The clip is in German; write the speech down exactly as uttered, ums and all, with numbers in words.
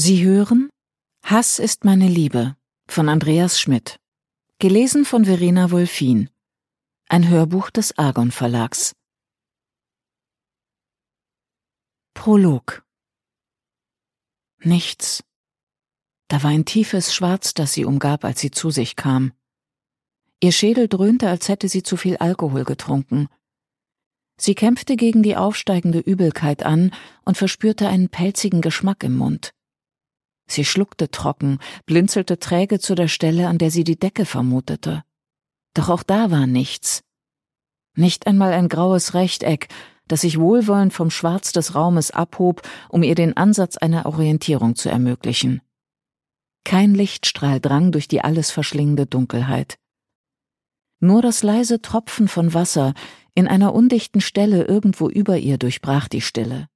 Sie hören »Hass ist meine Liebe« von Andreas Schmidt, gelesen von Verena Wolfin, ein Hörbuch des Argon Verlags. Prolog. Nichts. Da war ein tiefes Schwarz, das sie umgab, als sie zu sich kam. Ihr Schädel dröhnte, als hätte sie zu viel Alkohol getrunken. Sie kämpfte gegen die aufsteigende Übelkeit an und verspürte einen pelzigen Geschmack im Mund. Sie schluckte trocken, blinzelte träge zu der Stelle, an der sie die Decke vermutete. Doch auch da war nichts. Nicht einmal ein graues Rechteck, das sich wohlwollend vom Schwarz des Raumes abhob, um ihr den Ansatz einer Orientierung zu ermöglichen. Kein Lichtstrahl drang durch die alles verschlingende Dunkelheit. Nur das leise Tropfen von Wasser in einer undichten Stelle irgendwo über ihr durchbrach die Stille.